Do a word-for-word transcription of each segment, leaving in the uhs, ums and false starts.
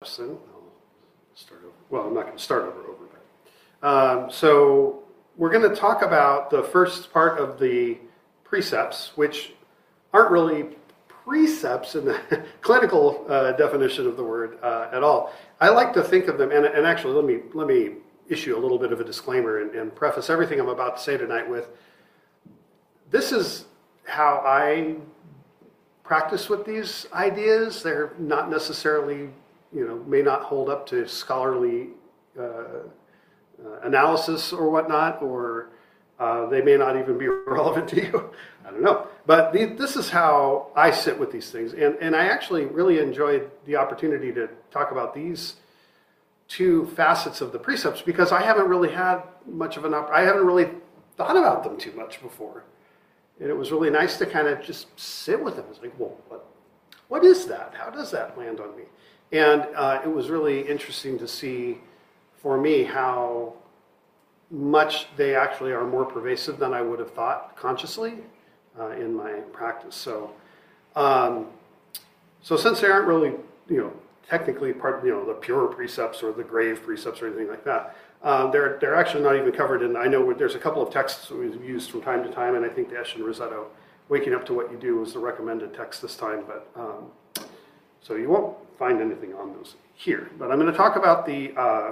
precepts, then I'll start over. Well, I'm not going to start over, over but, um, so we're going to talk about the first part of the precepts, which aren't really precepts in the clinical uh, definition of the word uh, at all. I like to think of them, and, and actually let me let me issue a little bit of a disclaimer and, and preface everything I'm about to say tonight with, this is how I practice with these ideas. They're not necessarily, you know, may not hold up to scholarly uh, uh, analysis or whatnot, or uh, they may not even be relevant to you. I don't know. But the, this is how I sit with these things. And, and I actually really enjoyed the opportunity to talk about these two facets of the precepts because I haven't really had much of an, op- I haven't really thought about them too much before. And it was really nice to kind of just sit with them. It's like, well, what, what is that? How does that land on me? And uh, it was really interesting to see for me how much they actually are more pervasive than I would have thought consciously uh, in my practice. So, um, so since they aren't really, you know, technically part, you know, the pure precepts or the grave precepts or anything like that, uh, they're they're actually not even covered in. I know there's a couple of texts that we've used from time to time, and I think the Esch and Rossetto, "Waking Up to What You Do" was the recommended text this time. But um, so you won't find anything on those here. But I'm going to talk about the uh,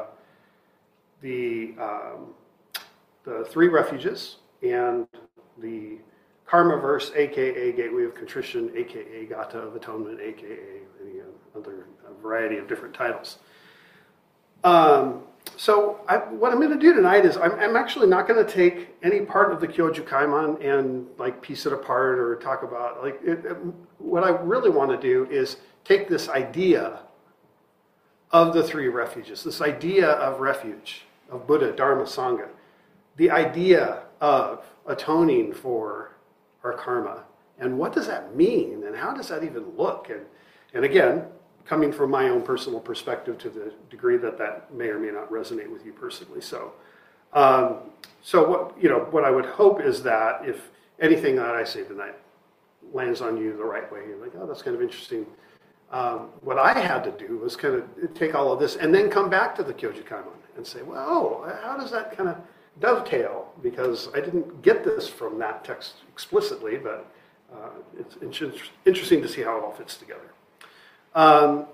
the um, the three refuges and the Karma verse, aka Gateway of Contrition, aka Gata of Atonement, aka any other variety of different titles. Um, so I, what I'm going to do tonight is I'm, I'm actually not going to take any part of the Kyoju Kaimon and like piece it apart or talk about like it, it, what I really want to do is take this idea of the three refuges, this idea of refuge, of Buddha, Dharma, Sangha, the idea of atoning for our karma, and what does that mean, and how does that even look? And and again, coming from my own personal perspective to the degree that that may or may not resonate with you personally. So, um, so what you know, what I would hope is that if anything that I say tonight lands on you the right way, you're like, oh, that's kind of interesting. Um, what I had to do was kind of take all of this and then come back to the Kyoju Kaimon and say, well, oh, how does that kind of dovetail? Because I didn't get this from that text explicitly, but uh, it's inter- interesting to see how it all fits together. Um,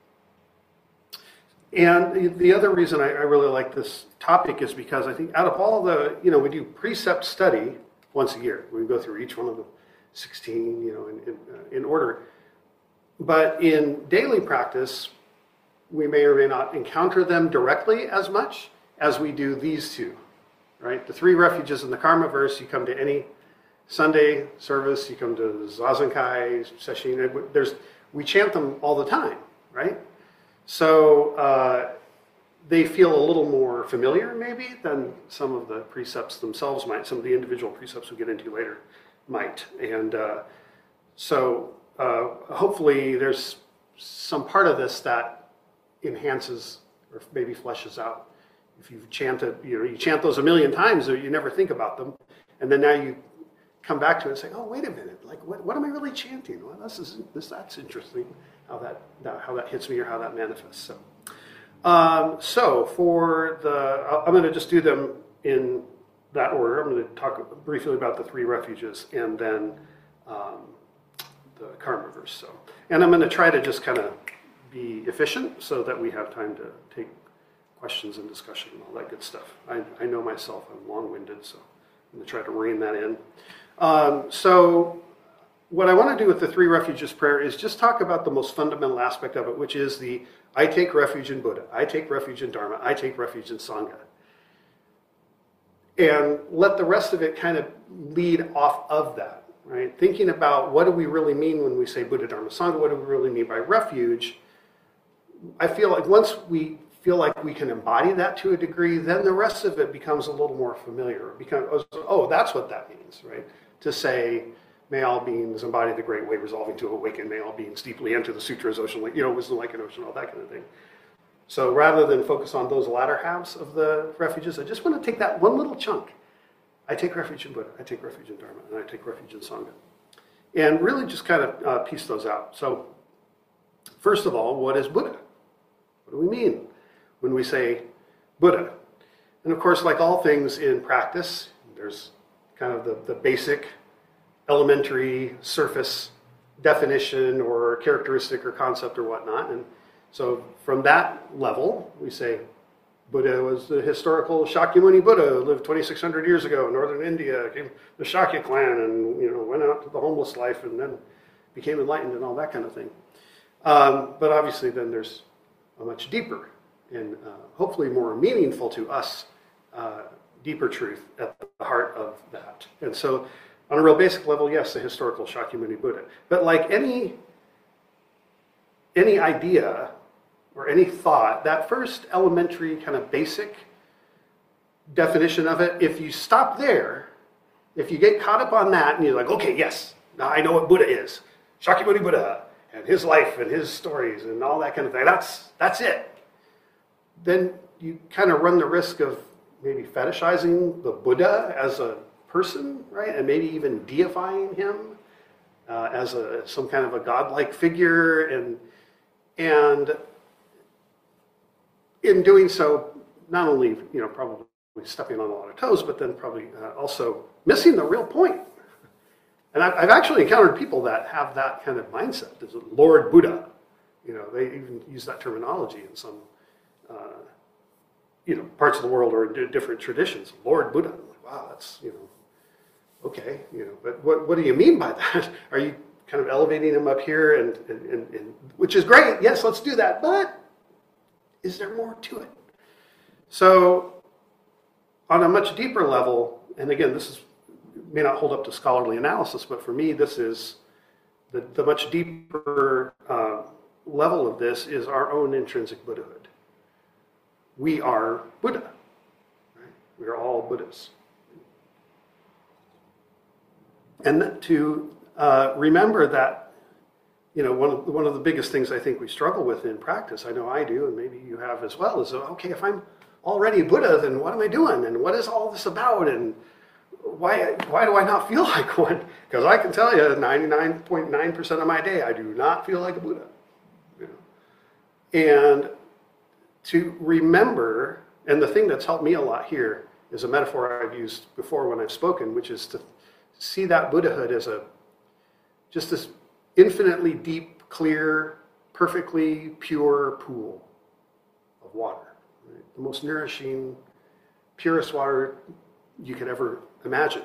and the other reason I, I really like this topic is because I think out of all the, you know, we do precept study once a year. We go through each one of the sixteen, you know, in, in, uh, in order. But in daily practice, we may or may not encounter them directly as much as we do these two, right? The three refuges in the Karma verse, you come to any Sunday service, you come to Zazenkai, Sesshin, there's, we chant them all the time, right? So uh, they feel a little more familiar maybe than some of the precepts themselves might, some of the individual precepts we'll get into later might. And uh, so uh, hopefully there's some part of this that enhances or maybe fleshes out. If you've chanted, you know, you chant those a million times or you never think about them, and then now you come back to it and say, oh, wait a minute, like what, what am I really chanting? Well, this is this that's interesting how that, that how that hits me or how that manifests. So, um, so for the, I'm going to just do them in that order. I'm going to talk briefly about the three refuges and then um, the Karma verse. So, and I'm going to try to just kind of be efficient so that we have time to take questions and discussion and all that good stuff. I, I know myself, I'm long-winded, so I'm going to try to rein that in. Um, so what I want to do with the three refuges prayer is just talk about the most fundamental aspect of it, which is the I take refuge in Buddha, I take refuge in Dharma, I take refuge in Sangha. And let the rest of it kind of lead off of that, right? Thinking about what do we really mean when we say Buddha, Dharma, Sangha, what do we really mean by refuge? I feel like once we feel like we can embody that to a degree, then the rest of it becomes a little more familiar. It becomes, oh, that's what that means, right? To say, may all beings embody the great way, resolving to awaken, may all beings deeply enter the sutras, ocean, you know, wisdom like an ocean, all that kind of thing. So rather than focus on those latter halves of the refuges, I just want to take that one little chunk. I take refuge in Buddha, I take refuge in Dharma, and I take refuge in Sangha. And really just kind of uh, piece those out. So first of all, what is Buddha? What do we mean when we say Buddha? And of course, like all things in practice, there's kind of the, the basic, elementary, surface definition or characteristic or concept or whatnot. And so from that level, we say Buddha was the historical Shakyamuni Buddha who lived twenty-six hundred years ago in northern India, came the Shakya clan and you know went out to the homeless life and then became enlightened and all that kind of thing. Um, but obviously then there's a much deeper and uh, hopefully more meaningful to us, uh, deeper truth at the heart of that. And so on a real basic level, yes, the historical Shakyamuni Buddha. But like any, any idea or any thought, that first elementary kind of basic definition of it, if you stop there, if you get caught up on that and you're like, okay, yes, now I know what Buddha is. Shakyamuni Buddha and his life and his stories and all that kind of thing, that's, that's it. Then you kind of run the risk of maybe fetishizing the Buddha as a person, right? And maybe even deifying him uh, as a some kind of a godlike figure. And, and in doing so, not only, you know, probably stepping on a lot of toes, but then probably uh, also missing the real point. And I've, I've actually encountered people that have that kind of mindset. There's a Lord Buddha. You know, they even use that terminology in some, uh, you know, parts of the world or in different traditions. Lord Buddha. I'm like, wow, that's, you know, okay, you know, but what, what do you mean by that? Are you kind of elevating him up here, and, and, and, and which is great. Yes, let's do that. But is there more to it? So on a much deeper level, and again, this is may not hold up to scholarly analysis, but for me, this is the, the much deeper uh, level of this is our own intrinsic Buddhahood. We are Buddha. Right? We are all Buddhas. And to uh, remember that, you know, one of, one of the biggest things I think we struggle with in practice, I know I do, and maybe you have as well, is, okay, if I'm already Buddha, then what am I doing? And what is all this about? And why, why do I not feel like one? Because I can tell you, ninety-nine point nine percent of my day, I do not feel like a Buddha. You know? And to remember, and the thing that's helped me a lot here is a metaphor I've used before when I've spoken, which is to see that Buddhahood as a just this infinitely deep, clear, perfectly pure pool of water. Right? The most nourishing, purest water you could ever imagine.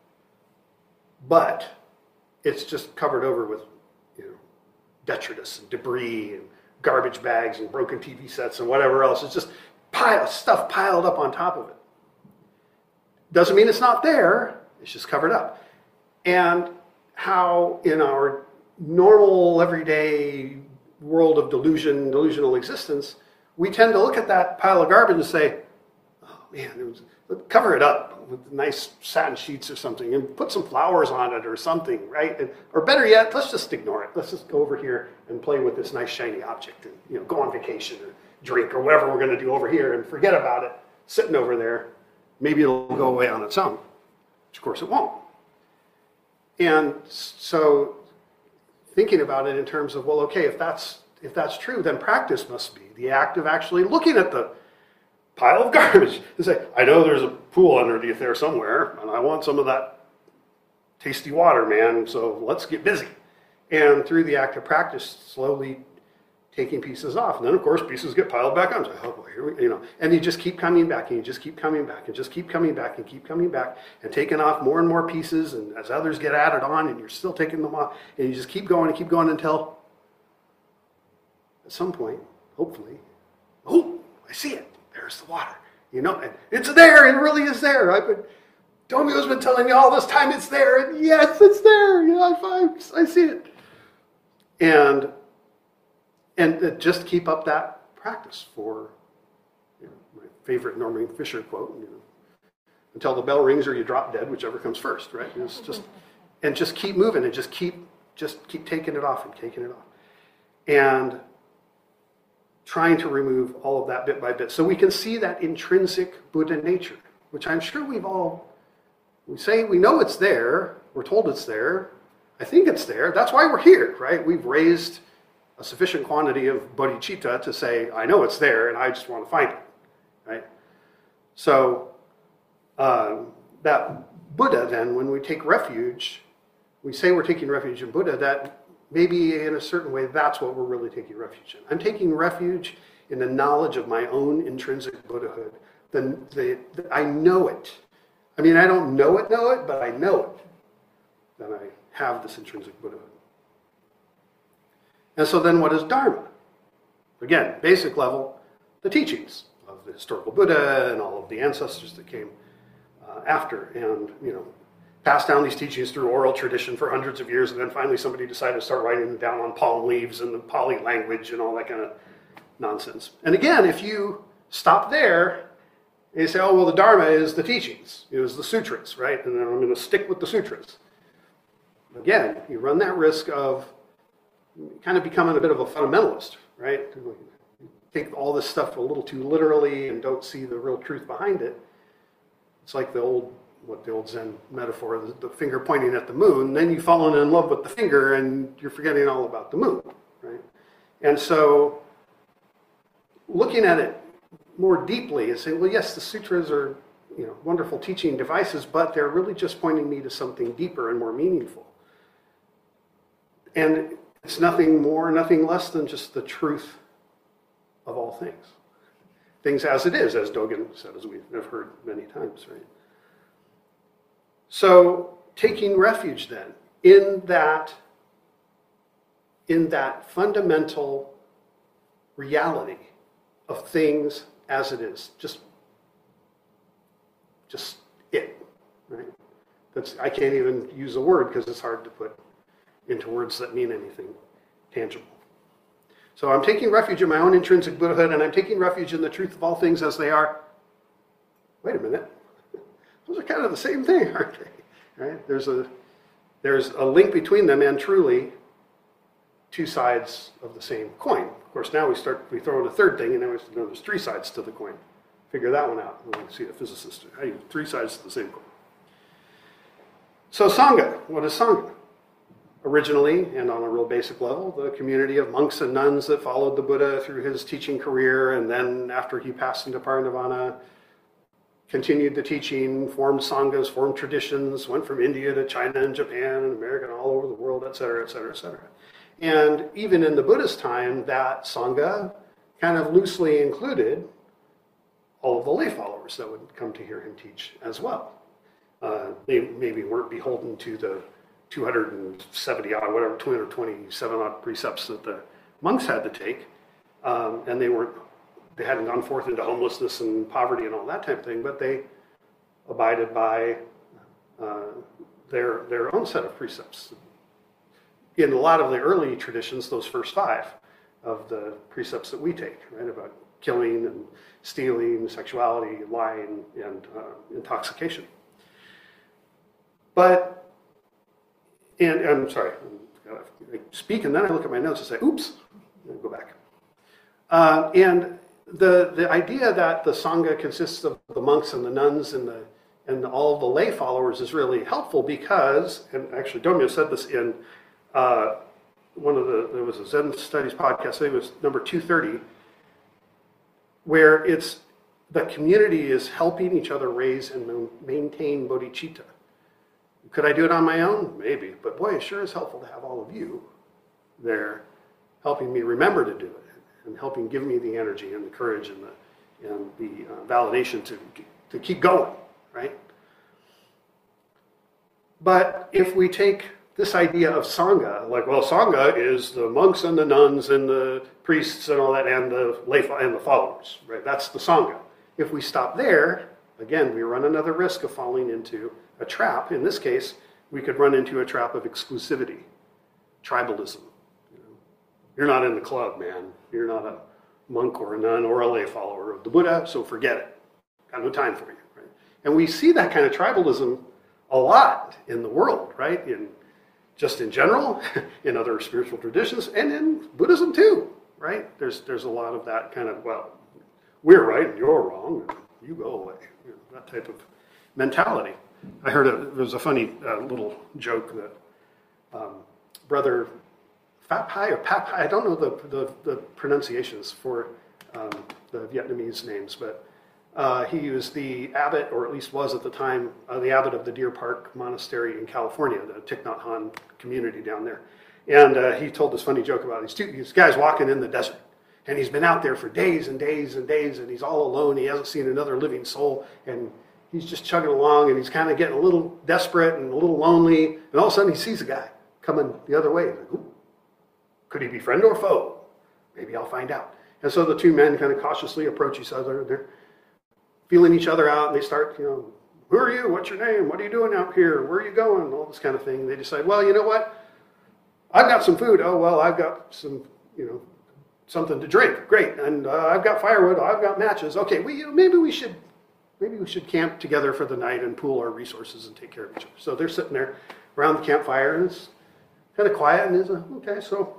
But it's just covered over with, you know, detritus and debris and garbage bags and broken T V sets and whatever else. It's just pile, stuff piled up on top of it. Doesn't mean it's not there. It's just covered up. And how in our normal, everyday world of delusion, delusional existence, we tend to look at that pile of garbage and say, oh man, it was, cover it up with nice satin sheets or something and put some flowers on it or something, right? And, or better yet, let's just ignore it. Let's just go over here and play with this nice shiny object and, you know, go on vacation or drink or whatever we're going to do over here and forget about it sitting over there. Maybe it'll go away on its own, which of course it won't. And so thinking about it in terms of, well, okay, if that's if that's true, then practice must be the act of actually looking at the pile of garbage and say, I know there's a pool underneath there somewhere, and I want some of that tasty water, man, so let's get busy. And through the act of practice, slowly taking pieces off. And then, of course, pieces get piled back on. So, oh boy, here we, you know, and you just keep coming back, and you just keep coming back, and just keep coming back, and keep coming back, and taking off more and more pieces, and as others get added on, and you're still taking them off, and you just keep going and keep going until at some point, hopefully, oh, I see it. There's the water. You know, and it's there. It really is there. I've been, Domio's been telling you all this time it's there, and yes, it's there. You know, I, I see it. And and just keep up that practice for, you know, my favorite Norman Fisher quote, you know, until the bell rings or you drop dead, whichever comes first, right? It's just, and just keep moving and just keep just keep taking it off and taking it off. And trying to remove all of that bit by bit. So we can see that intrinsic Buddha nature, which I'm sure we've all, we say we know it's there, we're told it's there, I think it's there, that's why we're here, right? We've raised a sufficient quantity of bodhicitta to say, I know it's there and I just want to find it, right? So uh, that Buddha then, when we take refuge, we say we're taking refuge in Buddha, that maybe in a certain way that's what we're really taking refuge in. I'm taking refuge in the knowledge of my own intrinsic Buddhahood. The, the, the, I know it. I mean, I don't know it, know it, but I know it. That I have this intrinsic Buddhahood. And so then what is Dharma? Again, basic level, the teachings of the historical Buddha and all of the ancestors that came uh, after, and, you know, passed down these teachings through oral tradition for hundreds of years, and then finally somebody decided to start writing them down on palm leaves and the Pali language and all that kind of nonsense. And again, if you stop there, and you say, oh, well, the Dharma is the teachings, it was the sutras, right? And then I'm going to stick with the sutras. Again, you run that risk of kind of becoming a bit of a fundamentalist, right? You take all this stuff a little too literally and don't see the real truth behind it. It's like the old, what the old Zen metaphor, the, the finger pointing at the moon. Then you've fallen in love with the finger and you're forgetting all about the moon, right? And so looking at it more deeply and saying, well, yes, the sutras are, you know, wonderful teaching devices, but they're really just pointing me to something deeper and more meaningful. And it's nothing more, nothing less than just the truth of all things. Things as it is, as Dogen said, as we have heard many times, right? So taking refuge then in that, in that fundamental reality of things as it is, just, just it, right? That's, I can't even use a word because it's hard to put into words that mean anything tangible. So I'm taking refuge in my own intrinsic Buddhahood, and I'm taking refuge in the truth of all things as they are. Wait a minute. Those are kind of the same thing, aren't they? Right? There's a, there's a link between them, and truly two sides of the same coin. Of course, now we start, we throw in a third thing, and now we know there's three sides to the coin. Figure that one out. We can see a physicist. How do you three sides to the same coin? So Sangha, what is Sangha? Originally, and on a real basic level, the community of monks and nuns that followed the Buddha through his teaching career, and then after he passed into parinirvana, continued the teaching, formed sanghas, formed traditions, went from India to China and Japan and America and all over the world, et cetera, et cetera, et cetera. And even in the Buddha's time, that sangha kind of loosely included all of the lay followers that would come to hear him teach as well. Uh, they maybe weren't beholden to the two hundred seventy odd, whatever, two hundred twenty-seven odd precepts that the monks had to take, um, and they weren't, they hadn't gone forth into homelessness and poverty and all that type of thing, but they abided by uh, their their own set of precepts. In a lot of the early traditions, those first five of the precepts that we take, right, about killing and stealing, sexuality, lying, and uh, intoxication. But And I'm sorry, I speak and then I look at my notes and say, oops, and go back. Uh, and the the idea that the Sangha consists of the monks and the nuns and the and all the lay followers is really helpful because, and actually Domyo said this in uh, one of the, there was a Zen Studies podcast, I think it was number two thirty, where it's the community is helping each other raise and maintain bodhicitta. Could I do it on my own? Maybe. But boy, it sure is helpful to have all of you there helping me remember to do it and helping give me the energy and the courage and the, and the uh, validation to, to keep going, right? But if we take this idea of Sangha, like, well, Sangha is the monks and the nuns and the priests and all that and the lay and the followers, right? That's the Sangha. If we stop there, again, we run another risk of falling into a trap. In this case, we could run into a trap of exclusivity, tribalism. You know, you're not in the club, man. You're not a monk or a nun or a lay follower of the Buddha, so forget it. Got no time for you. Right? And we see that kind of tribalism a lot in the world, right? In just in general, in other spiritual traditions, and in Buddhism too, right? There's there's a lot of that kind of, well, we're right and you're wrong, and you go away. You know, that type of mentality. I heard a, there was a funny uh, little joke that um, Brother Phat Pai or Pat Pai, I don't know the, the, the pronunciations for um, the Vietnamese names, but uh, he was the abbot, or at least was at the time, uh, the abbot of the Deer Park Monastery in California, the Thich Nhat Hanh community down there. And uh, he told this funny joke about these two these guys walking in the desert. And he's been out there for days and days and days, and he's all alone. He hasn't seen another living soul, and he's just chugging along, and he's kind of getting a little desperate and a little lonely. And all of a sudden, he sees a guy coming the other way. He's like, ooh, could he be friend or foe? Maybe I'll find out. And so the two men kind of cautiously approach each other. They're feeling each other out, and they start, you know, who are you? What's your name? What are you doing out here? Where are you going? All this kind of thing. And they decide, well, you know what? I've got some food. Oh, well, I've got some, you know, something to drink. Great. And uh, I've got firewood. I've got matches. Okay, we, you know, maybe we should maybe we should camp together for the night and pool our resources and take care of each other. So they're sitting there around the campfire, and it's kind of quiet, and it's a, okay, so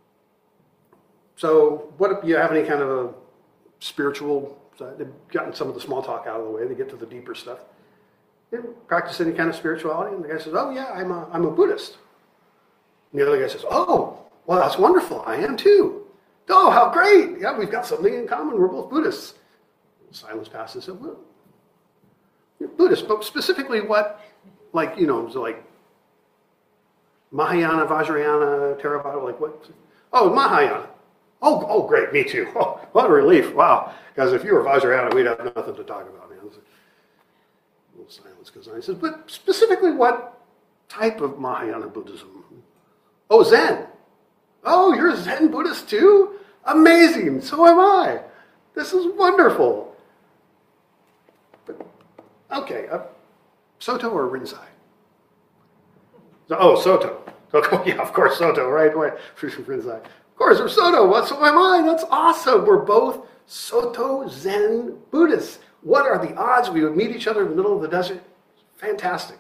so what if you have any kind of a spiritual, they've gotten some of the small talk out of the way, they get to the deeper stuff. You practice any kind of spirituality? And the guy says, oh yeah, I'm a, I'm a Buddhist. And the other guy says, oh, well, that's wonderful. I am too. Oh, how great. Yeah, we've got something in common. We're both Buddhists. Silence passes. And well, you're Buddhist, but specifically what, like, you know, like Mahayana, Vajrayana, Theravada, like what? Oh, Mahayana. Oh, oh, great. Me too. Oh, what a relief. Wow. Because if you were Vajrayana, we'd have nothing to talk about, man. A little silence goes on. He says, but specifically what type of Mahayana Buddhism? Oh, Zen. Oh, you're a Zen Buddhist too? Amazing. So am I. This is wonderful. But, okay, uh, Soto or Rinzai? So, oh, Soto. Oh, yeah, of course, Soto, right? Right. Rinzai. Of course, we're Soto. What, so am I. That's awesome. We're both Soto Zen Buddhists. What are the odds we would meet each other in the middle of the desert? Fantastic.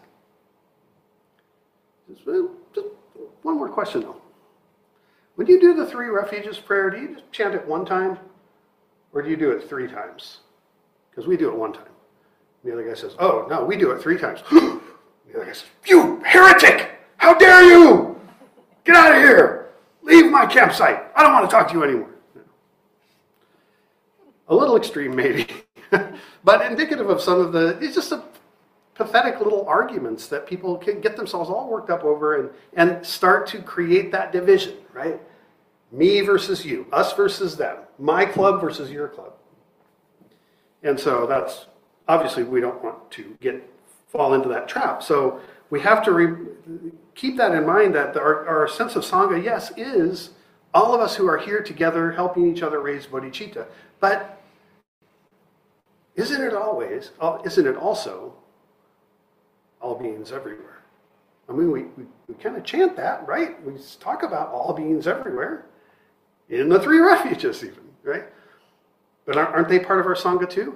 Just, just one more question, though. When you do the three refuges prayer, do you just chant it one time? Or do you do it three times? Because we do it one time. The other guy says, oh, no, we do it three times. The other guy says, you heretic! How dare you! Get out of here! Leave my campsite! I don't want to talk to you anymore. A little extreme, maybe. But indicative of some of the, it's just a pathetic little arguments that people can get themselves all worked up over and, and start to create that division, right? Me versus you, us versus them, my club versus your club. And so that's, obviously we don't want to get fall into that trap. So we have to re, keep that in mind that the, our, our sense of Sangha, yes, is all of us who are here together helping each other raise bodhicitta. But isn't it always, isn't it also all beings everywhere? I mean, we, we, we kind of chant that, right? We talk about all beings everywhere, in the three refuges even, right? But aren't they part of our Sangha too?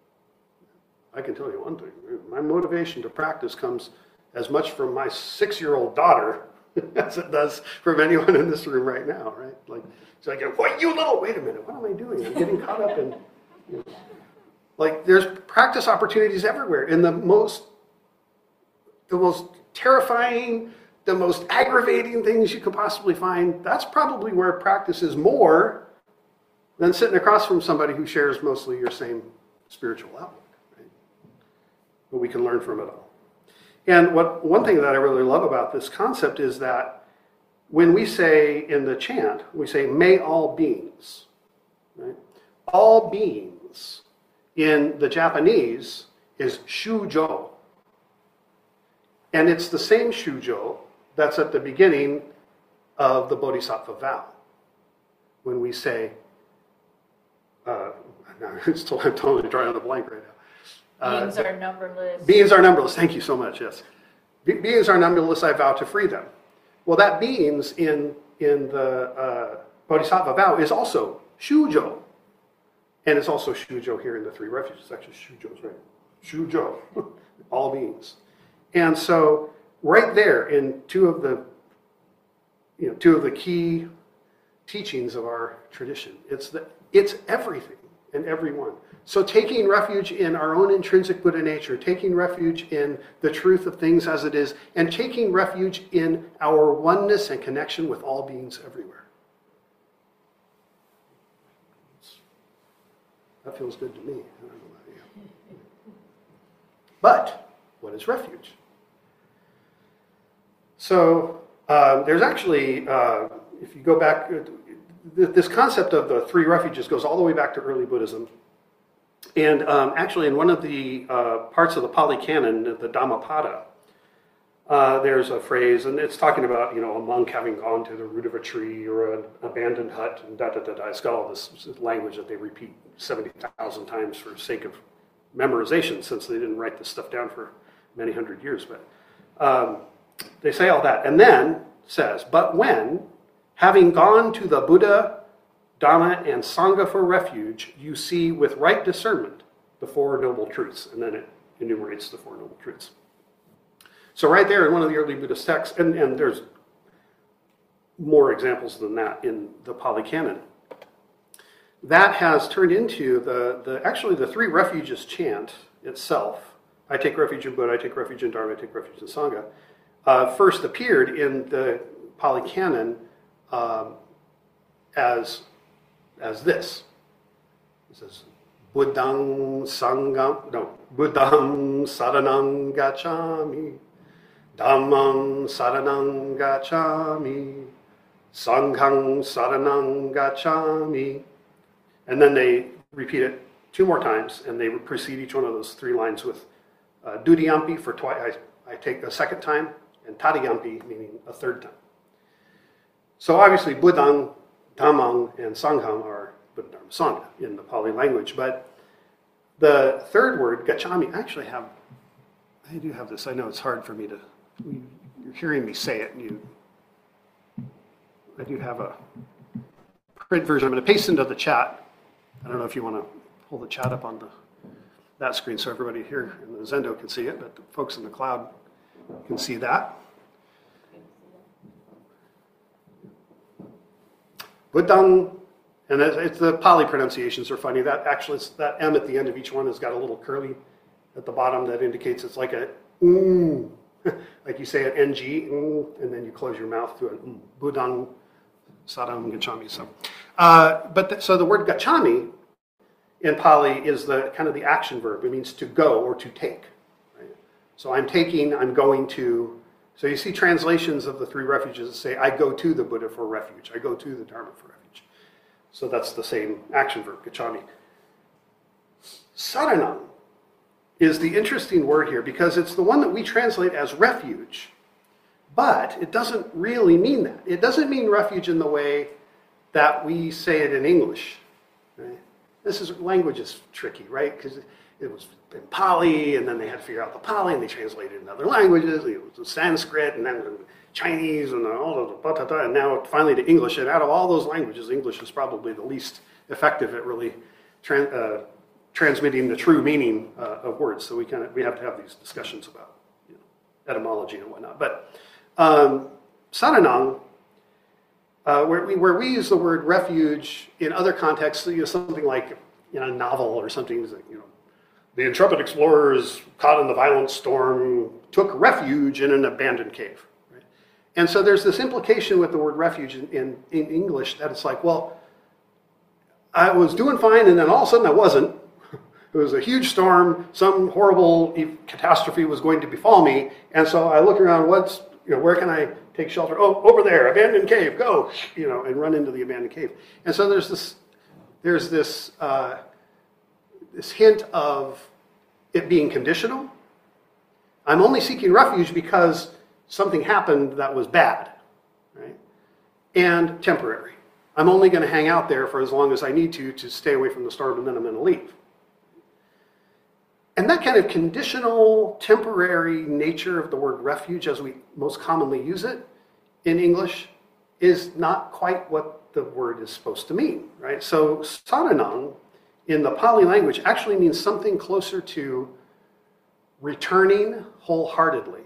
I can tell you one thing. My motivation to practice comes as much from my six-year-old daughter as it does from anyone in this room right now, right? Like, so I go, what, you little, wait a minute, what am I doing? I'm getting caught up in, you know, like, there's practice opportunities everywhere. In the most the most terrifying, the most aggravating things you could possibly find, that's probably where practice is more than sitting across from somebody who shares mostly your same spiritual outlook. Right? But we can learn from it all. And what one thing that I really love about this concept is that when we say in the chant, we say, may all beings. Right? All beings in the Japanese is shujo. And it's the same shujo that's at the beginning of the Bodhisattva vow. When we say, uh, I'm, still, I'm totally drawing on the blank right now. Uh, beings are numberless. Beings are numberless. Thank you so much, yes. Be- beings are numberless, I vow to free them. Well, that beings in, in the uh, Bodhisattva vow is also shujo. And it's also shujo here in the three refuges. Actually, shujo's right. Shujo, all beings. And so, right there in two of the, you know, two of the key teachings of our tradition, it's the, it's everything. and every one. So taking refuge in our own intrinsic Buddha nature, taking refuge in the truth of things as it is, and taking refuge in our oneness and connection with all beings everywhere. That feels good to me. I don't know about you. But what is refuge? So uh, there's actually, uh, if you go back, this concept of the three refuges goes all the way back to early Buddhism. And um, actually in one of the uh, parts of the Pali Canon, the Dhammapada, uh, there's a phrase, and it's talking about, you know, a monk having gone to the root of a tree or an abandoned hut, and da da da da. It's got all this language that they repeat seventy thousand times for sake of memorization, since they didn't write this stuff down for many hundred years. But um, they say all that, and then says, but when, having gone to the Buddha, Dhamma, and Sangha for refuge, you see with right discernment the Four Noble Truths. And then it enumerates the Four Noble Truths. So right there in one of the early Buddhist texts, and, and there's more examples than that in the Pali Canon, that has turned into the, the actually the Three Refuges chant itself. I take refuge in Buddha, I take refuge in Dharma, I take refuge in Sangha. Uh, first appeared in the Pali Canon um, as as this. It says, Buddhang Sangham, no, Buddhang Saranang Gacchami, Dhammang Saranang Gacchami, Sanghang Saranang Gacchami. And then they repeat it two more times, and they precede each one of those three lines with uh, Dutiyampi for twice. I, I take a second time, and Tadiyampi, meaning a third time. So obviously, Buddhang, Dhammang, and Sangham are Buddha, Dharma, Sangha in the Pali language. But the third word, Gacchami, I actually have, I do have this. I know it's hard for me to, you're hearing me say it, and you, I do have a print version. I'm going to paste into the chat. I don't know if you want to pull the chat up on the, that screen so everybody here in the Zendo can see it, but the folks in the cloud can see that. Buddhang, and it's, it's the Pali pronunciations are funny. That actually, it's, that M at the end of each one has got a little curly at the bottom that indicates it's like a mm, like you say an N G, mm, and then you close your mouth to an mm, Buddhang Saranang Gacchami. So, uh, but the, so the word Gacchami in Pali is the kind of the action verb. It means to go or to take. Right? So I'm taking, I'm going to. So you see translations of the three refuges that say, I go to the Buddha for refuge. I go to the Dharma for refuge. So that's the same action verb, Gacchami. Saranang is the interesting word here because it's the one that we translate as refuge, but it doesn't really mean that. It doesn't mean refuge in the way that we say it in English. Right? This is, language is tricky, right? Because it was in Pali, and then they had to figure out the Pali, and they translated it in other languages. It was Sanskrit, and then Chinese, and all of the, and now finally to English. And out of all those languages, English is probably the least effective at really tra- uh, transmitting the true meaning uh, of words. So we kind of we have to have these discussions about, you know, etymology and whatnot. But um, Saranang, uh, where we where we use the word refuge in other contexts, you know, something like in a novel or something, you know. The intrepid explorers, caught in the violent storm, took refuge in an abandoned cave. Right? And so there's this implication with the word refuge in, in, in English that it's like, well, I was doing fine, and then all of a sudden I wasn't. It was a huge storm. Some horrible catastrophe was going to befall me. And so I look around, what's, you know, where can I take shelter? Oh, over there, abandoned cave, go, you know, and run into the abandoned cave. And so there's this, there's this, uh, this hint of it being conditional. I'm only seeking refuge because something happened that was bad, right? And temporary. I'm only going to hang out there for as long as I need to to stay away from the storm, and then I'm going to leave. And that kind of conditional, temporary nature of the word refuge, as we most commonly use it in English, is not quite what the word is supposed to mean, right? So saranang in the Pali language actually means something closer to returning wholeheartedly.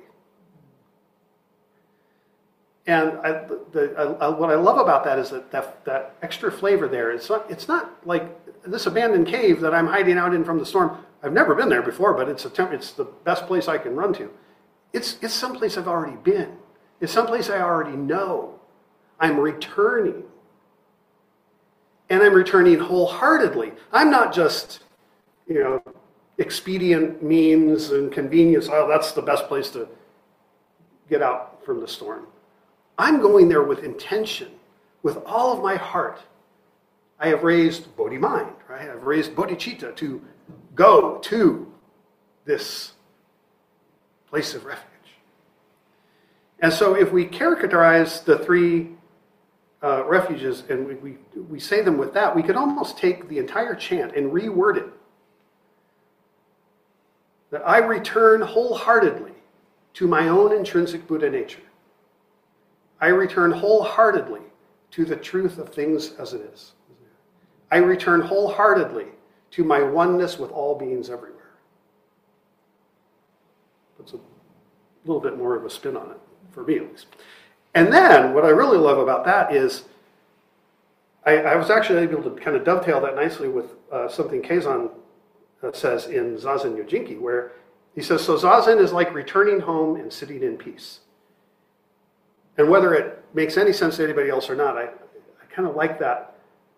And I, the, I, what I love about that is that, that that extra flavor there, it's not, it's not like this abandoned cave that I'm hiding out in from the storm, I've never been there before, but it's a temp- it's the best place I can run to. It's, it's someplace I've already been. It's someplace I already know. I'm returning. And I'm returning wholeheartedly. I'm not just, you know, expedient means and convenience. Oh, that's the best place to get out from the storm. I'm going there with intention, with all of my heart. I have raised Bodhi mind, right? I've raised bodhicitta to go to this place of refuge. And so if we characterize the three uh, refuges and we, we, we say them with that, we could almost take the entire chant and reword it. That I return wholeheartedly to my own intrinsic Buddha nature. I return wholeheartedly to the truth of things as it is. I return wholeheartedly to my oneness with all beings everywhere. Puts a little bit more of a spin on it, for me at least. And then, what I really love about that is, I, I was actually able to kind of dovetail that nicely with uh, something Keizan uh, says in Zazen Yojinki, where he says, so Zazen is like returning home and sitting in peace. And whether it makes any sense to anybody else or not, I, I kind of like that,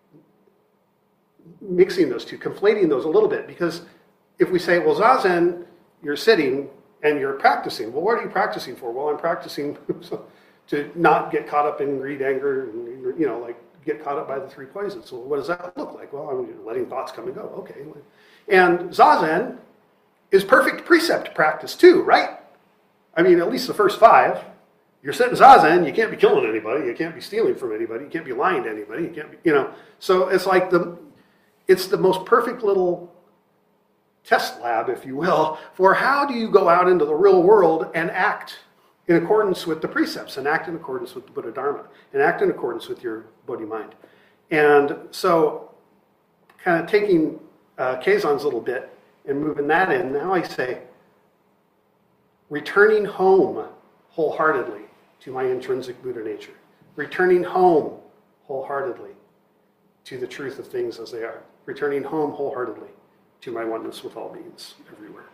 mixing those two, conflating those a little bit, because if we say, well, Zazen, you're sitting and you're practicing. Well, what are you practicing for? Well, I'm practicing to not get caught up in greed, anger, and, you know, like get caught up by the three poisons. So what does that look like? Well, I'm letting thoughts come and go. Okay. And Zazen is perfect precept practice too, right? I mean, at least the first five. You're sitting Zazen, you can't be killing anybody, you can't be stealing from anybody, you can't be lying to anybody, you can't be, you know. So it's like the, it's the most perfect little test lab, if you will, for how do you go out into the real world and act in accordance with the precepts, and act in accordance with the Buddha Dharma, and act in accordance with your Bodhi mind. And so, kind of taking uh, Keizan's little bit and moving that in, now I say, returning home wholeheartedly to my intrinsic Buddha nature. Returning home wholeheartedly to the truth of things as they are. Returning home wholeheartedly to my oneness with all beings everywhere.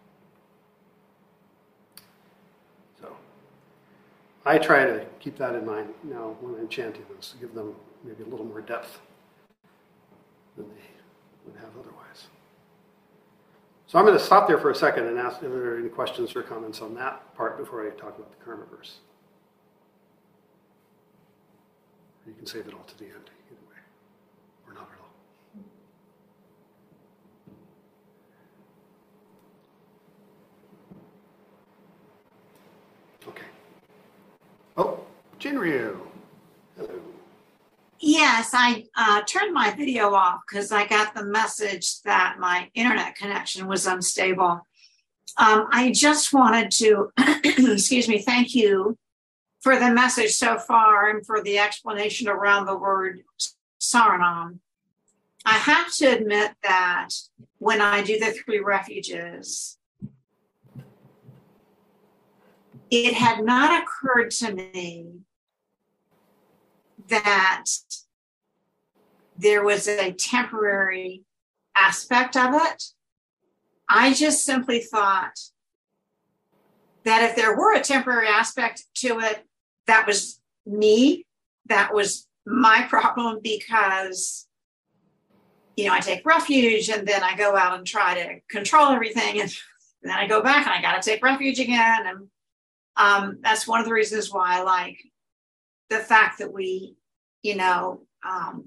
So, I try to keep that in mind now when I'm chanting this, to give them maybe a little more depth than they would have otherwise. So I'm going to stop there for a second and ask if there are any questions or comments on that part before I talk about the karma verse. You can save it all to the end, either way, or not at all. Okay. Oh, Jinryu. Hello. Yes, I uh, turned my video off because I got the message that my internet connection was unstable. Um, I just wanted to, excuse me, thank you for the message so far and for the explanation around the word saranam. I have to admit that when I do the three refuges, it had not occurred to me that there was a temporary aspect of it. I just simply thought that if there were a temporary aspect to it, that was me, that was my problem, because, you know, I take refuge and then I go out and try to control everything, and then I go back and I got to take refuge again. And um, that's one of the reasons why I like the fact that we, you know, um,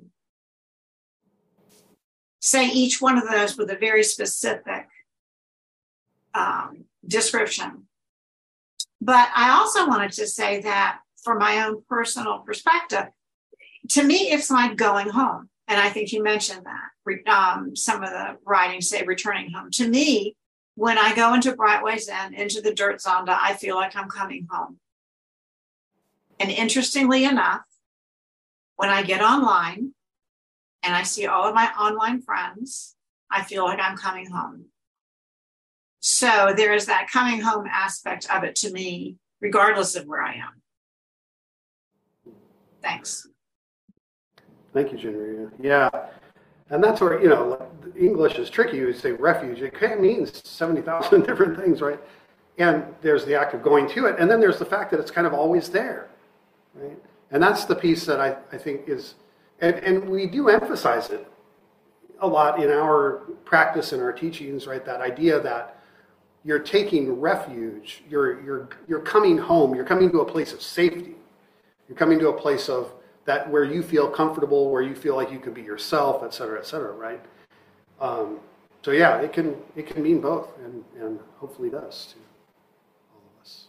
say each one of those with a very specific um, description. But I also wanted to say that from my own personal perspective, to me, it's like going home. And I think you mentioned that. Um, some of the writings say returning home. To me, when I go into Brightway Zen, into the Dirt Zonda, I feel like I'm coming home. And interestingly enough, when I get online and I see all of my online friends, I feel like I'm coming home. So there is that coming home aspect of it to me, regardless of where I am. Thanks. Thank you, Jinryu. Yeah, And that's where, you know, like, English is tricky. You say refuge, it kind of means seventy thousand different things, right? And there's the act of going to it. And then there's the fact that it's kind of always there, right? And that's the piece that I, I think is, and, and we do emphasize it a lot in our practice and our teachings, right? That idea that you're taking refuge, you're, you're, you're coming home, you're coming to a place of safety. You're coming to a place of that where you feel comfortable, where you feel like you can be yourself, et cetera, et cetera, right? Um, so yeah, it can it can mean both, and, and hopefully does to all of us.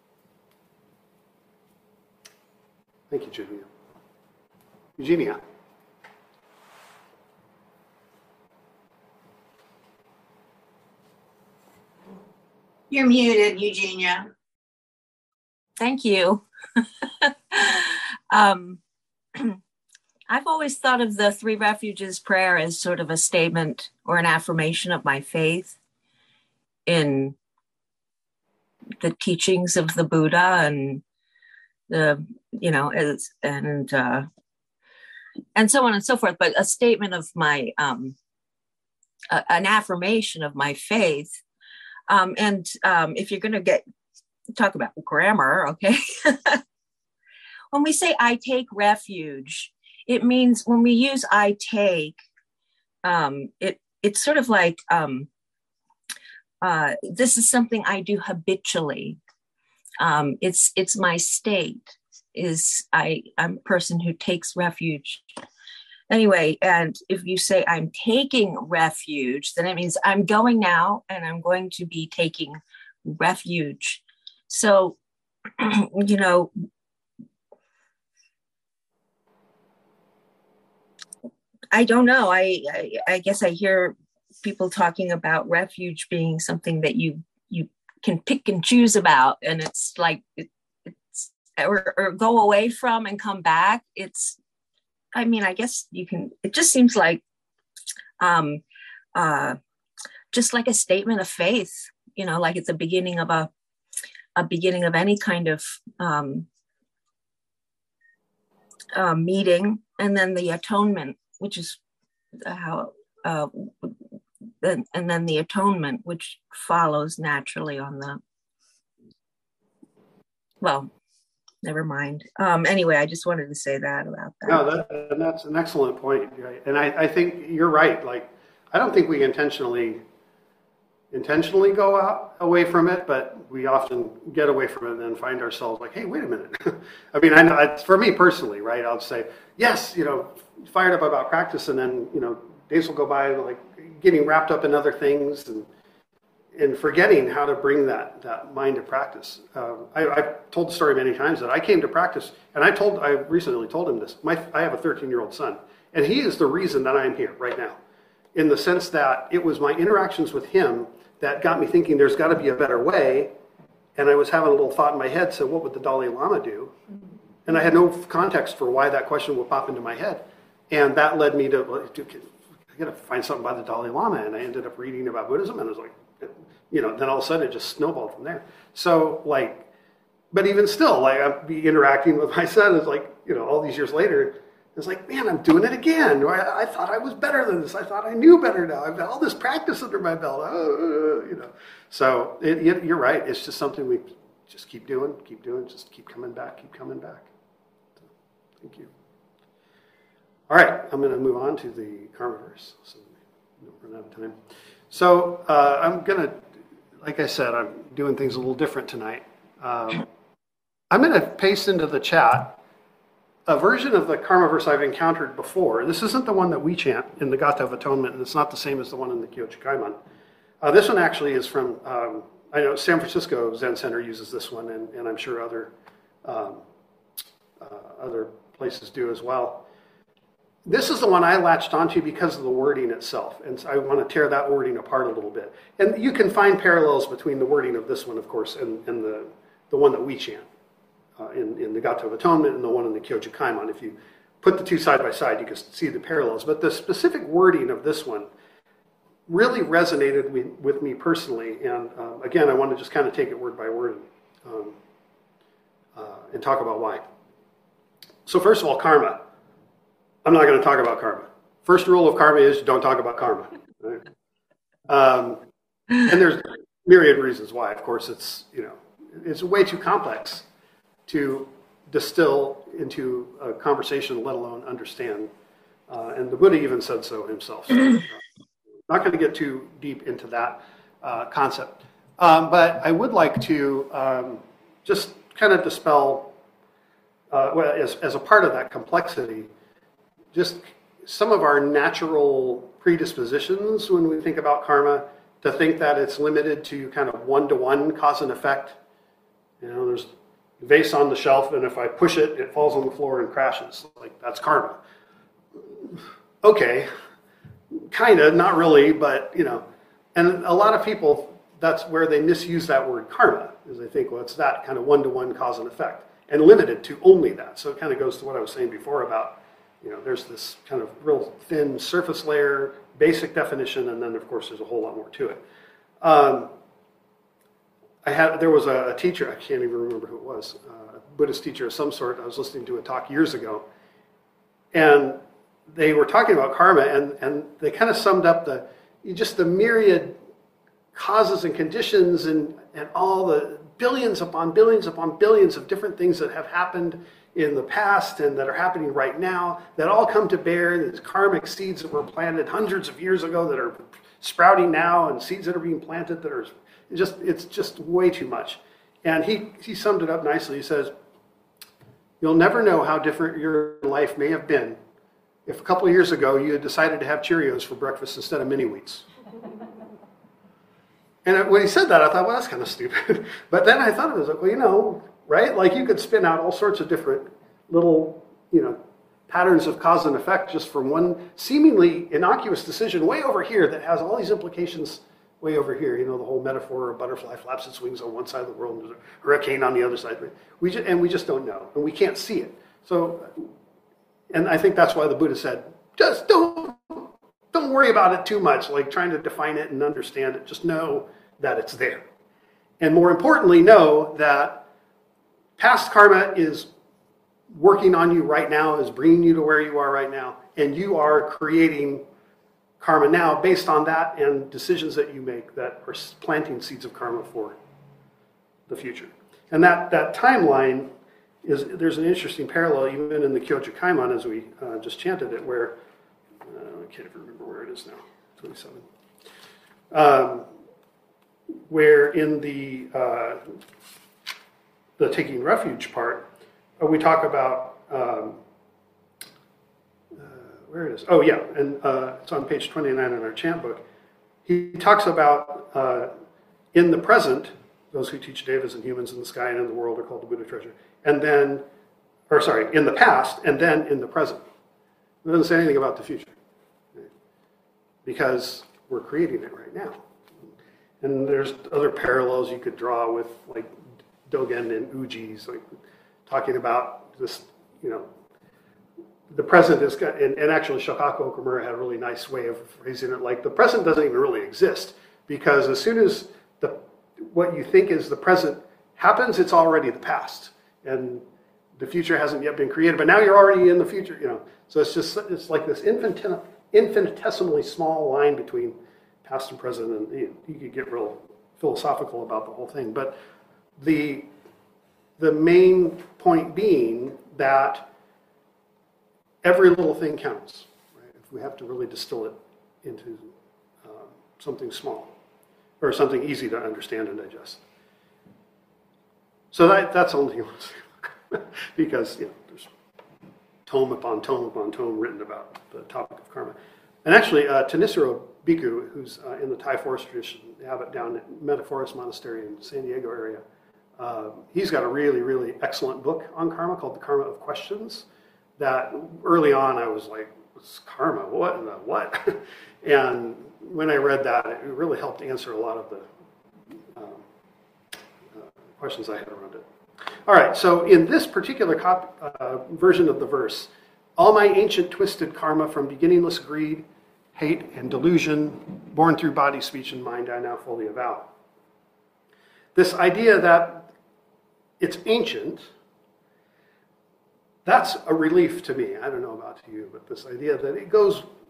Thank you, Eugenia. Eugenia. You're muted, Eugenia. Thank you. um, I've always thought of the Three Refuges prayer as sort of a statement or an affirmation of my faith in the teachings of the Buddha and the, you know, as, and uh, and so on and so forth. But a statement of my, um, a, an affirmation of my faith. Um, and um, if you're going to get talk about grammar, okay. When we say I take refuge, it means when we use I take, um, it it's sort of like um, uh, this is something I do habitually. Um, it's it's my state. Is I I'm a person who takes refuge. Anyway, and if you say I'm taking refuge, then it means I'm going now and I'm going to be taking refuge. So, you know, I don't know. I, I I guess I hear people talking about refuge being something that you you can pick and choose about, and it's like it, it's or, or go away from and come back. It's, I mean, I guess you can. It just seems like, um, uh, just like a statement of faith. You know, like at the beginning of a a beginning of any kind of um, uh, meeting, and then the atonement, which is how, uh, and, and then the atonement, which follows naturally on the, well, never mind. Um, anyway, I just wanted to say that about that. No, that, and that's an excellent point, right? And I, I think you're right. Like, I don't think we intentionally intentionally go out away from it, but we often get away from it and then find ourselves like, hey, wait a minute. I mean, I know it's for me personally, right? I'll say, yes, you know, fired up about practice, and then, you know, days will go by like getting wrapped up in other things and and forgetting how to bring that that mind to practice. Um, I, I've told the story many times that I came to practice, and I told I recently told him this. My I have a thirteen-year-old son, and he is the reason that I'm here right now, in the sense that it was my interactions with him that got me thinking there's got to be a better way. And I was having a little thought in my head, so what would the Dalai Lama do? And I had no context for why that question would pop into my head. And that led me to, I got to find something by the Dalai Lama. And I ended up reading about Buddhism, and I was like, you know, then all of a sudden it just snowballed from there. So like, but even still, like I'd be interacting with my son, it's like, you know, all these years later, it's like, man, I'm doing it again. I, I thought I was better than this. I thought I knew better now. I've got all this practice under my belt. Oh, you know, so it, it, you're right. It's just something we just keep doing, keep doing, just keep coming back, keep coming back. So, thank you. All right, I'm going to move on to the karma verse, so we don't run out of time. So uh, I'm going to, like I said, I'm doing things a little different tonight. Um, I'm going to paste into the chat a version of the karma verse I've encountered before. This isn't the one that we chant in the Gatha of Atonement, and it's not the same as the one in the Kyochi Kaiman. Uh, this one actually is from, um, I know San Francisco Zen Center uses this one, and, and I'm sure other um, uh, other places do as well. This is the one I latched onto because of the wording itself, and so I want to tear that wording apart a little bit. And you can find parallels between the wording of this one, of course, and, and the, the one that we chant. Uh, in, in the Gatha of Atonement and the one in the Kyochi Kaiman. If you put the two side by side, you can see the parallels. But the specific wording of this one really resonated with, with me personally. And um, again, I want to just kind of take it word by word um, uh, and talk about why. So first of all, karma. I'm not going to talk about karma. First rule of karma is don't talk about karma. Right? Um, and there's myriad reasons why. Of course, it's, you know, it's way too complex to distill into a conversation, let alone understand. Uh, and the Buddha even said so himself. So, uh, not going to get too deep into that uh, concept. Um, but I would like to um, just kind of dispel, uh, well, as, as a part of that complexity, just some of our natural predispositions when we think about karma, to think that it's limited to kind of one-to-one cause and effect. You know, there's a vase on the shelf, and if I push it, it falls on the floor and crashes. Like, that's karma. Okay, kind of, not really, but, you know. And a lot of people, that's where they misuse that word karma, is they think, well, it's that kind of one-to-one cause and effect, and limited to only that. So it kind of goes to what I was saying before about, you know, there's this kind of real thin surface layer, basic definition, and then, of course, there's a whole lot more to it. Um, I had there was a, a teacher, I can't even remember who it was, uh, a Buddhist teacher of some sort. I was listening to a talk years ago, and they were talking about karma, and, and they kind of summed up the just the myriad causes and conditions and, and all the billions upon billions upon billions of different things that have happened in the past and that are happening right now, that all come to bear, these karmic seeds that were planted hundreds of years ago that are sprouting now, and seeds that are being planted that are just, it's just way too much. And he, he summed it up nicely. He says, you'll never know how different your life may have been if a couple of years ago you had decided to have Cheerios for breakfast instead of mini wheats. And when he said that, I thought, well, that's kind of stupid. But then I thought it was like, well, you know, right? Like, you could spin out all sorts of different little, you know, patterns of cause and effect just from one seemingly innocuous decision way over here that has all these implications way over here. You know, the whole metaphor of butterfly flaps its wings on one side of the world and there's a hurricane on the other side. We just, and we just don't know, and we can't see it. So, and I think that's why the Buddha said, just don't, don't worry about it too much, like trying to define it and understand it. Just know that it's there. And more importantly, know that past karma is working on you right now, is bringing you to where you are right now, and you are creating karma now based on that and decisions that you make that are planting seeds of karma for the future. And that, that timeline is, there's an interesting parallel even in the Kyoja Kaimon as we uh, just chanted it, where, uh, I can't even remember where it is now, twenty-seven. Um, where in the uh, the taking refuge part, uh, we talk about, um, uh, where it is, oh yeah, and uh, it's on page twenty-nine in our chant book. He talks about uh, in the present, those who teach devas and humans in the sky and in the world are called the Buddha treasure. And then, or sorry, in the past, and then in the present. It doesn't say anything about the future. Right? Because we're creating it right now. And there's other parallels you could draw with, like, Dogen and Uji's, like, talking about this, you know, the present is, and, and actually Shokaku Okumura had a really nice way of phrasing it, like, the present doesn't even really exist, because as soon as the what you think is the present happens, it's already the past. And the future hasn't yet been created, but now you're already in the future, you know. So it's just, it's like this infinitem- infinitesimally small line between past and present, and you, you could get real philosophical about the whole thing. But the the main point being that every little thing counts. Right? If we have to really distill it into um, something small, or something easy to understand and digest. So that that's only because, you know, there's tome upon tome upon tome written about the topic of karma. And actually, uh, Tanisaro Bhikkhu, who's uh, in the Thai forest tradition, they have it down at Metaforest Monastery in San Diego area. Uh, he's got a really, really excellent book on karma called The Karma of Questions. That early on I was like, what's karma? What in the what? And when I read that, it really helped answer a lot of the um, uh, questions I had around it. All right, so in this particular cop, uh, version of the verse, all my ancient twisted karma from beginningless greed, hate, and delusion, born through body, speech, and mind, I now fully avow. This idea that it's ancient, that's a relief to me. I don't know about you, but this idea that it goes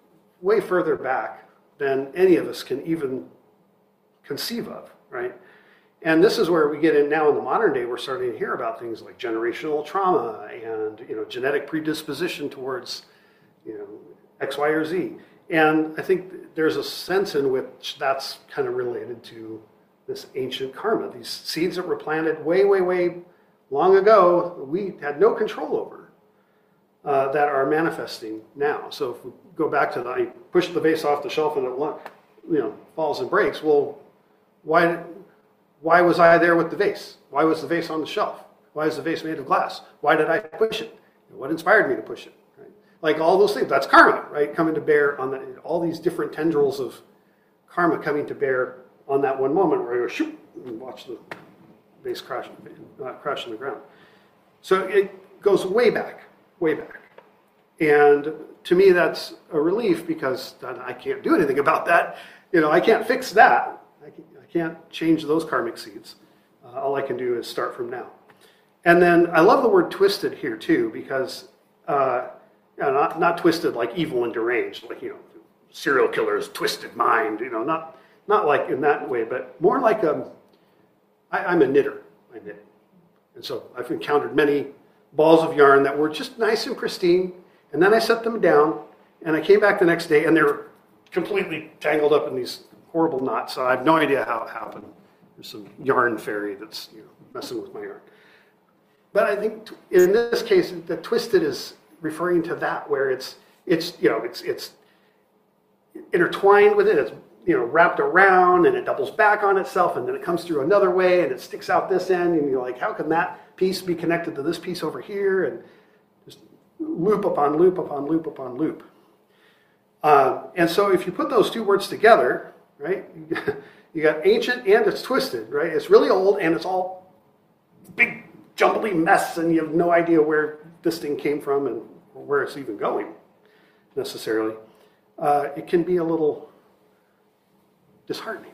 way further back than any of us can even conceive of, right? And this is where we get in now in the modern day. We're starting to hear about things like generational trauma and, you know, genetic predisposition towards, you know, X, Y, or Z. And I think there's a sense in which that's kind of related to this ancient karma. These seeds that were planted way, way, way long ago, we had no control over, uh, that are manifesting now. So if we go back to the, I push the vase off the shelf and it, you know, falls and breaks. Well, why, why was I there with the vase? Why was the vase on the shelf? Why is the vase made of glass? Why did I push it? What inspired me to push it? Right? Like all those things, that's karma, right? Coming to bear on the, all these different tendrils of karma coming to bear on that one moment where you go shoot and watch the vase crash, uh, crash on the ground. So it goes way back, way back. And to me, that's a relief because I can't do anything about that. You know, I can't fix that. I, can, I can't change those karmic seeds. Uh, all I can do is start from now. And then I love the word twisted here too, because uh, you know, not, not twisted like evil and deranged, like, you know, serial killer's twisted mind, you know, not not like in that way, but more like um, I, I'm a knitter, I knit. And so I've encountered many balls of yarn that were just nice and pristine, and then I set them down, and I came back the next day, and they're completely tangled up in these horrible knots. So I have no idea how it happened. There's some yarn fairy that's, you know, messing with my yarn. But I think in this case, the twisted is referring to that, where it's it's you know it's it's intertwined with it. It's, you know, wrapped around, and it doubles back on itself, and then it comes through another way, and it sticks out this end, and you're like, how can that piece be connected to this piece over here? And just loop upon loop upon loop upon loop. Uh, and so if you put those two words together, right, you got ancient and it's twisted, right? It's really old, and it's all big, jumbly mess, and you have no idea where this thing came from and where it's even going, necessarily. Uh, it can be a little disheartening.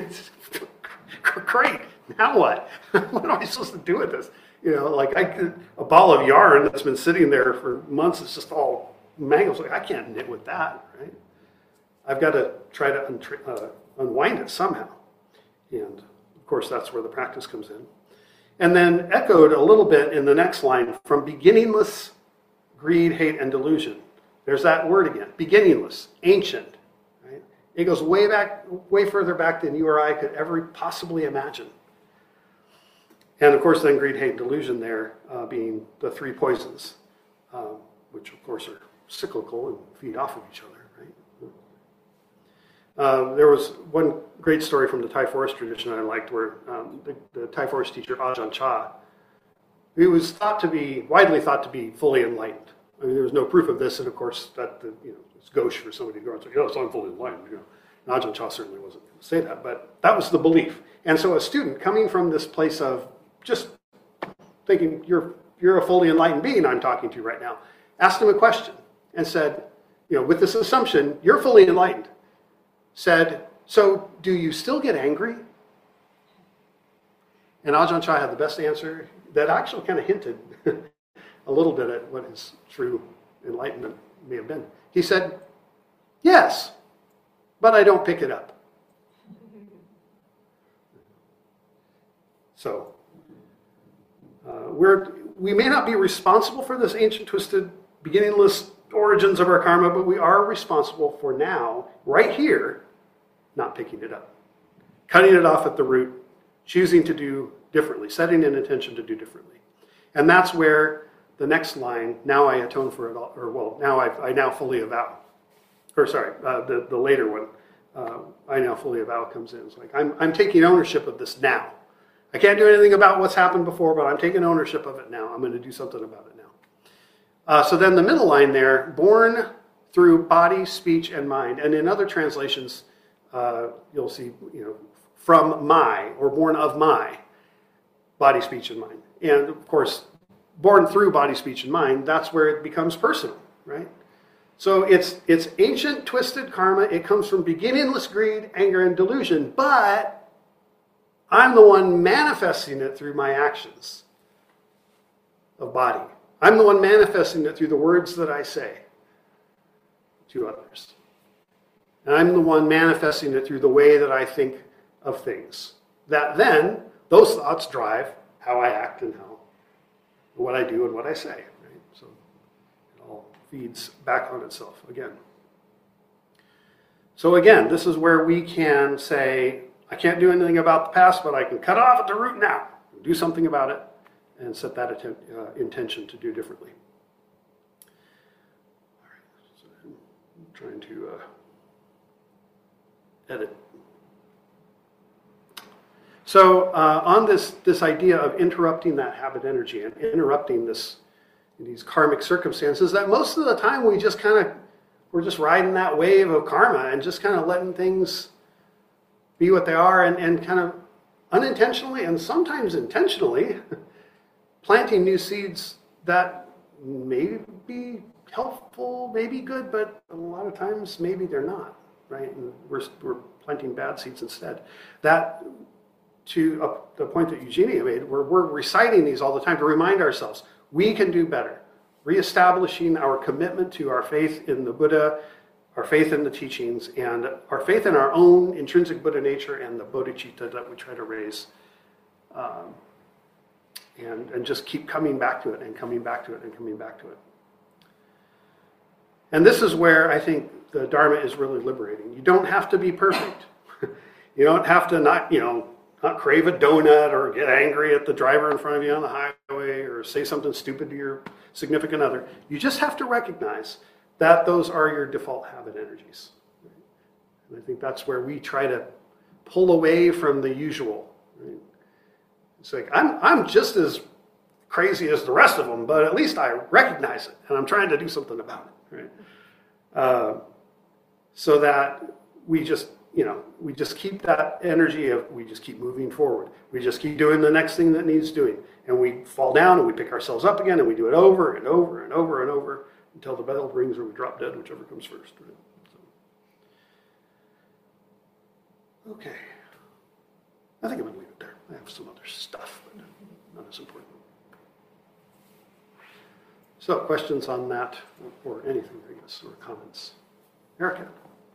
Great. Now what? What am I supposed to do with this? You know, like I could, a ball of yarn that's been sitting there for months. It's just all mangled. Like I can't knit with that, right? I've got to try to untra- uh, unwind it somehow. And of course, that's where the practice comes in. And then echoed a little bit in the next line, from beginningless greed, hate, and delusion. There's that word again. Beginningless, ancient. It goes way back, way further back than you or I could ever possibly imagine. And of course, then greed, hate, delusion there uh, being the three poisons, um, which of course are cyclical and feed off of each other, right? Uh, there was one great story from the Thai forest tradition I liked, where um, the, the Thai forest teacher Ajahn Chah, he was thought to be, widely thought to be fully enlightened. I mean, there was no proof of this, and of course, that the, you know, it's gauche for somebody to go and say, "Yes, I'm fully enlightened." You know, and Ajahn Chah certainly wasn't going to say that, but that was the belief. And so, a student coming from this place of just thinking you're you're a fully enlightened being I'm talking to right now, asked him a question and said, "You know, with this assumption you're fully enlightened," said, "So, do you still get angry?" And Ajahn Chah had the best answer that actually kind of hinted a little bit at what his true enlightenment may have been. He said, "Yes, but I don't pick it up." So, uh, we're, we may not be responsible for this ancient, twisted, beginningless origins of our karma, but we are responsible for now, right here, not picking it up. Cutting it off at the root, choosing to do differently, setting an intention to do differently. And that's where the next line, now I atone for it all, or well, now I, I now fully avow. Or sorry, uh, the, the later one, uh, I now fully avow comes in. It's like, I'm, I'm taking ownership of this now. I can't do anything about what's happened before, but I'm taking ownership of it now. I'm going to do something about it now. Uh, so then the middle line there, born through body, speech, and mind. And in other translations, uh, you'll see, you know, from my, or born of my, body, speech, and mind. And of course, born through body, speech, and mind, that's where it becomes personal, right? So it's it's ancient, twisted karma. It comes from beginningless greed, anger, and delusion, but I'm the one manifesting it through my actions of body. I'm the one manifesting it through the words that I say to others. And I'm the one manifesting it through the way that I think of things. That then, those thoughts drive how I act and how, what I do and what I say. Right? So it all feeds back on itself again. So again, this is where we can say, I can't do anything about the past, but I can cut off at the root now, do something about it, and set that atten- uh, intention to do differently. All right, so I'm trying to uh, edit. So uh, on this, this idea of interrupting that habit energy and interrupting this, these karmic circumstances, that most of the time we just kind of, we're just riding that wave of karma and just kind of letting things be what they are, and, and kind of unintentionally and sometimes intentionally planting new seeds that may be helpful, may be good, but a lot of times maybe they're not, right? And we're, we're planting bad seeds instead. That, to uh, the point that Eugenia made, we're, we're reciting these all the time to remind ourselves we can do better. Reestablishing our commitment to our faith in the Buddha, our faith in the teachings, and our faith in our own intrinsic Buddha nature and the bodhicitta that we try to raise. Um, and, and just keep coming back to it and coming back to it and coming back to it. And this is where I think the Dharma is really liberating. You don't have to be perfect. You don't have to not, you know, not crave a donut or get angry at the driver in front of you on the highway or say something stupid to your significant other. You just have to recognize that those are your default habit energies. And I think that's where we try to pull away from the usual. Right? It's like, I'm, I'm just as crazy as the rest of them, but at least I recognize it and I'm trying to do something about it. Right? Uh, so that we just, you know, we just keep that energy of, we just keep moving forward. We just keep doing the next thing that needs doing. And we fall down and we pick ourselves up again and we do it over and over and over and over until the bell rings or we drop dead, whichever comes first. Right? So. Okay. I think I'm going to leave it there. I have some other stuff, but not as important. So questions on that or anything, I guess, or comments? Erica?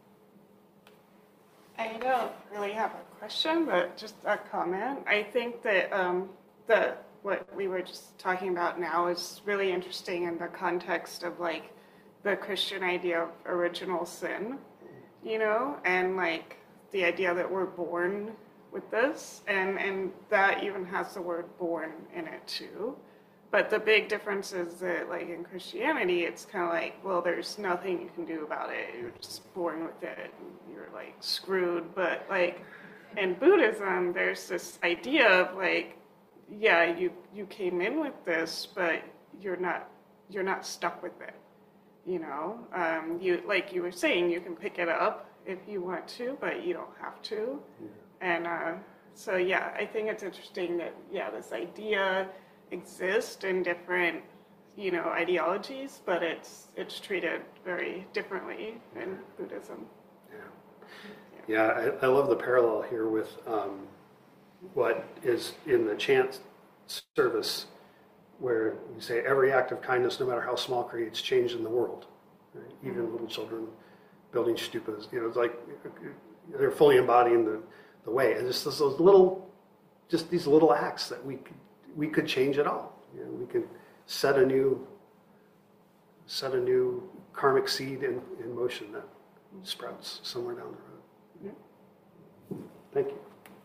I don't really have a question, but just a comment. I think that um, the what we were just talking about now is really interesting in the context of like the Christian idea of original sin, you know, and like the idea that we're born with this, and, and that even has the word born in it too. But the big difference is that like in Christianity, it's kind of like, well, there's nothing you can do about it. You're just born with it and you're like screwed. But like in Buddhism, there's this idea of like, yeah, you, you came in with this, but you're not, you're not stuck with it. You know, um, you, like you were saying, you can pick it up if you want to, but you don't have to. Yeah. And uh, so, yeah, I think it's interesting that, yeah, this idea exist in different, you know, ideologies, but it's it's treated very differently in Buddhism. Yeah, yeah, I, I love the parallel here with um, what is in the chant service, where we say every act of kindness, no matter how small, creates change in the world. Right? Even mm-hmm. little children building stupas, you know, it's like they're fully embodying the the way, and just those little, just these little acts that we could. We could change it all. You know, we could set a new, set a new karmic seed in, in motion that sprouts somewhere down the road. Yeah. Thank you.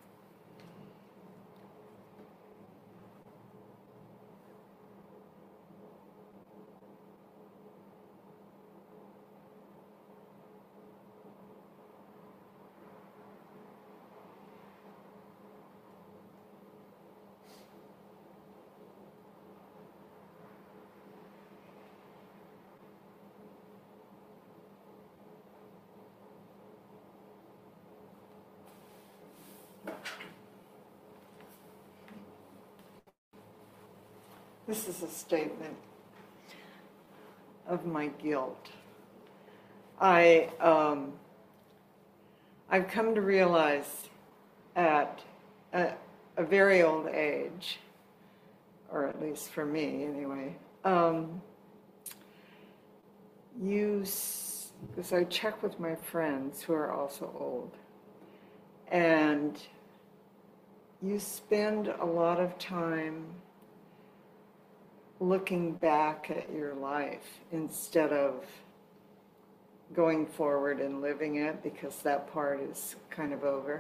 This is a statement of my guilt. I, um, I've come to realize at a, a very old age, or at least for me anyway, um, you, because I check with my friends who are also old. And you spend a lot of time looking back at your life instead of going forward and living it, because that part is kind of over.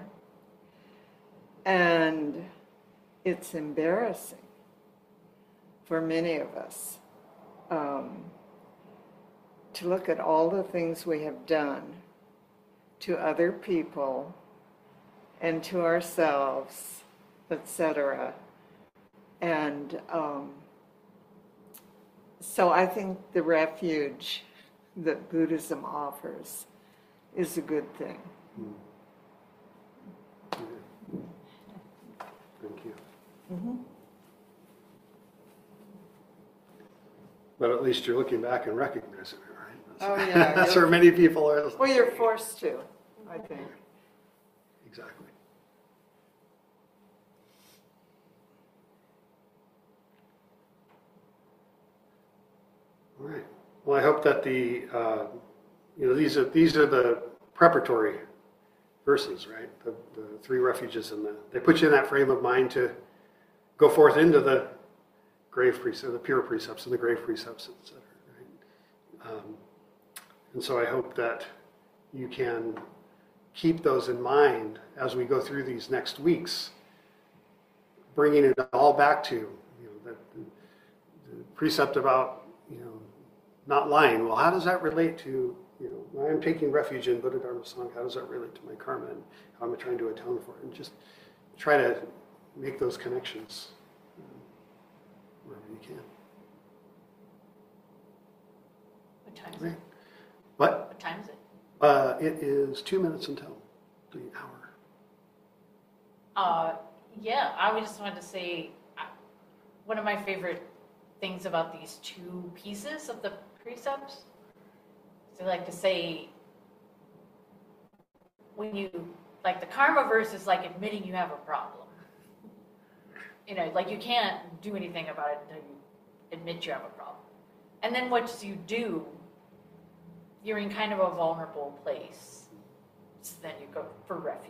And it's embarrassing for many of us um, to look at all the things we have done to other people and to ourselves, et cetera. And um, so I think the refuge that Buddhism offers is a good thing. Thank you. Mm-hmm. But at least you're looking back and recognizing it, right? That's, Oh, yeah. That's where many people are. Well, you're forced to, I think. Exactly. All right. Well, I hope that the, uh, you know, these are these are the preparatory verses, right? The, the three refuges, and the they put you in that frame of mind to go forth into the grave precepts, the pure precepts, and the grave precepts, et cetera. Right? Um, and so I hope that you can keep those in mind as we go through these next weeks, bringing it all back to, you know, that the, the precept about, you know, not lying. Well, how does that relate to, you know, when I'm taking refuge in Buddha Dharma Sangha, how does that relate to my karma and how am I trying to atone for it? And just try to make those connections um, wherever you can. What time is Right. it? What? What time is it? Uh, it is two minutes until the hour. Uh, yeah, I just wanted to say uh, one of my favorite things about these two pieces of the precepts is I like to say when you, like the karma verse is like admitting you have a problem. You know, like you can't do anything about it until you admit you have a problem. And then once you do, you're in kind of a vulnerable place. So then you go for refuge.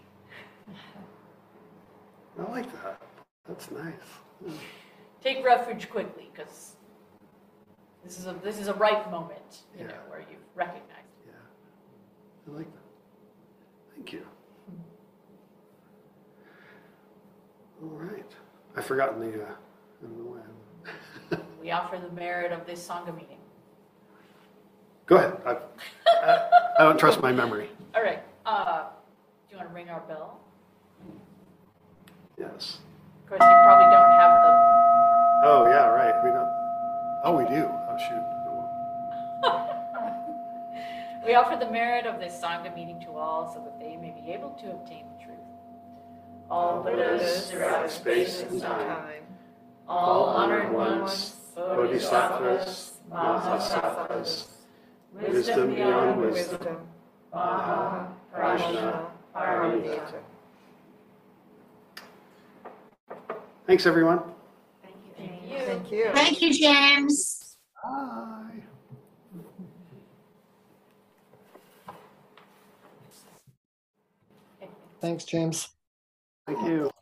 I like that. That's nice. Take refuge quickly, because this is a this is a ripe moment, you Yeah. know, where you've recognized it. Yeah, I like that. Thank you. All right. I've forgotten the, uh, I don't know why. We offer the merit of this Sangha meeting. Go ahead. I, I, I don't trust my memory. All right. Uh, do you want to ring our bell? Yes. Of course, we probably don't have the. Oh, yeah, right. We don't. Oh, we do. Oh, shoot. Oh, We offer the merit of this Sangha meeting to all, so that they may be able to obtain the truth. All Buddhas throughout space and time, all honored ones, bodhisattvas, mahasattvas, wisdom beyond wisdom, Maha, Prajna, Paramita. Thanks, everyone. Thank you. Thank you. Thank you, James. Bye. Thanks, James. Thank you.